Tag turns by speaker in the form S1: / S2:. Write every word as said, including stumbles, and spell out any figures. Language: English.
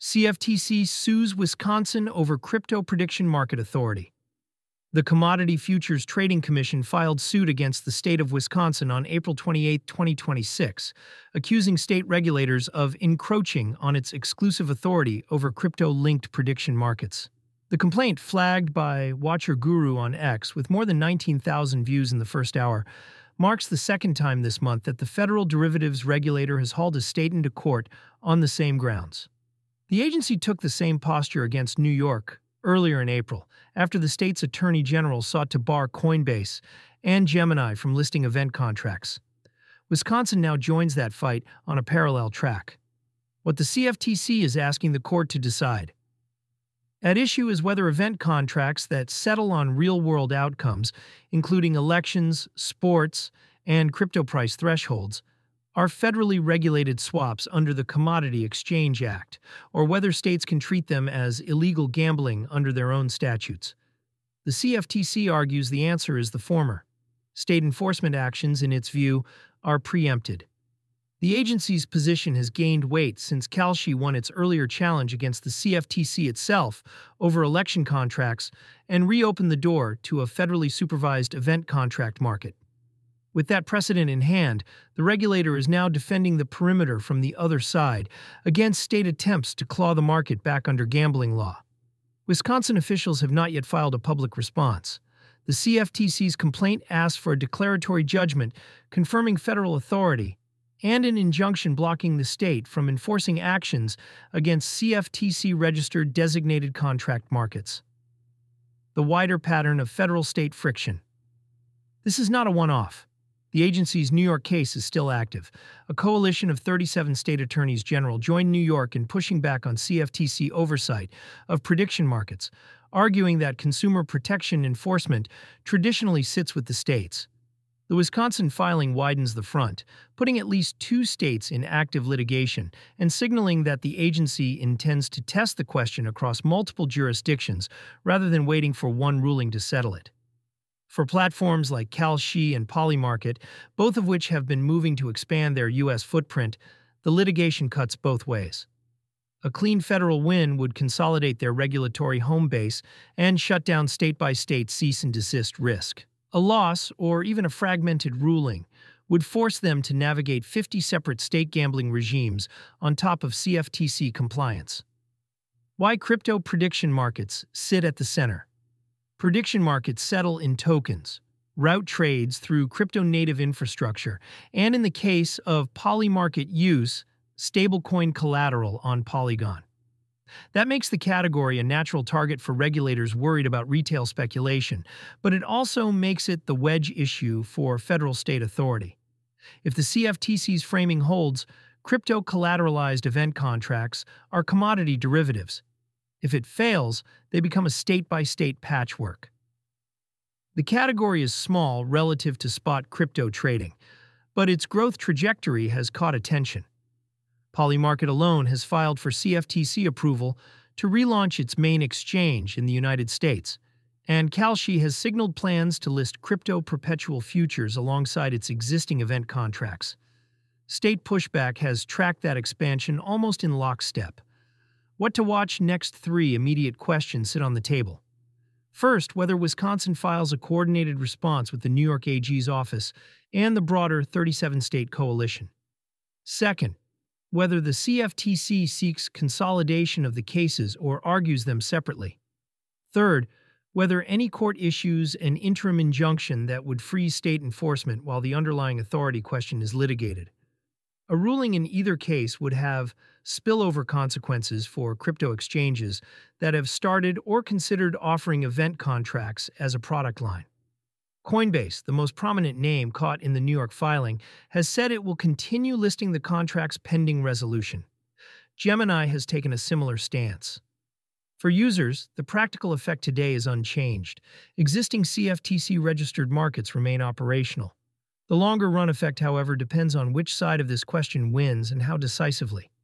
S1: C F T C sues Wisconsin over Crypto Prediction Market Authority. The Commodity Futures Trading Commission filed suit against the state of Wisconsin on April twenty-eighth, twenty twenty-six, accusing state regulators of encroaching on its exclusive authority over crypto-linked prediction markets. The complaint, flagged by Watcher Guru on X with more than nineteen thousand views in the first hour, marks the second time this month that the federal derivatives regulator has hauled a state into court on the same grounds. The agency took the same posture against New York earlier in April, after the state's attorney general sought to bar Coinbase and Gemini from listing event contracts. Wisconsin now joins that fight on a parallel track. What the C F T C is asking the court to decide. At issue is whether event contracts that settle on real-world outcomes, including elections, sports, and crypto price thresholds, are federally regulated swaps under the Commodity Exchange Act, or whether states can treat them as illegal gambling under their own statutes. The C F T C argues the answer is the former. State enforcement actions, in its view, are preempted. The agency's position has gained weight since Kalshi won its earlier challenge against the C F T C itself over election contracts and reopened the door to a federally supervised event contract market. With that precedent in hand, the regulator is now defending the perimeter from the other side against state attempts to claw the market back under gambling law. Wisconsin officials have not yet filed a public response. The C F T C's complaint asks for a declaratory judgment confirming federal authority and an injunction blocking the state from enforcing actions against C F T C-registered designated contract markets. The wider pattern of federal-state friction. This is not a one-off. The agency's New York case is still active. A coalition of thirty-seven state attorneys general joined New York in pushing back on C F T C oversight of prediction markets, arguing that consumer protection enforcement traditionally sits with the states. The Wisconsin filing widens the front, putting at least two states in active litigation and signaling that the agency intends to test the question across multiple jurisdictions rather than waiting for one ruling to settle it. For platforms like Kalshi and Polymarket, both of which have been moving to expand their U S footprint, the litigation cuts both ways. A clean federal win would consolidate their regulatory home base and shut down state-by-state cease-and-desist risk. A loss, or even a fragmented ruling, would force them to navigate fifty separate state gambling regimes on top of C F T C compliance. Why crypto prediction markets sit at the center. Prediction markets settle in tokens, route trades through crypto-native infrastructure, and in the case of Polymarket use, stablecoin collateral on Polygon. That makes the category a natural target for regulators worried about retail speculation, but it also makes it the wedge issue for federal-state authority. If the C F T C's framing holds, crypto-collateralized event contracts are commodity derivatives. If it fails, they become a state-by-state patchwork. The category is small relative to spot crypto trading, but its growth trajectory has caught attention. Polymarket alone has filed for C F T C approval to relaunch its main exchange in the United States, and Kalshi has signaled plans to list crypto perpetual futures alongside its existing event contracts. State pushback has tracked that expansion almost in lockstep. What to watch next? Three immediate questions sit on the table. First, whether Wisconsin files a coordinated response with the New York A G's office and the broader thirty-seven state coalition. Second, whether the C F T C seeks consolidation of the cases or argues them separately. Third, whether any court issues an interim injunction that would freeze state enforcement while the underlying authority question is litigated. A ruling in either case would have spillover consequences for crypto exchanges that have started or considered offering event contracts as a product line. Coinbase, the most prominent name caught in the New York filing, has said it will continue listing the contracts pending resolution. Gemini has taken a similar stance. For users, the practical effect today is unchanged. Existing C F T C-registered markets remain operational. The longer-run effect, however, depends on which side of this question wins and how decisively.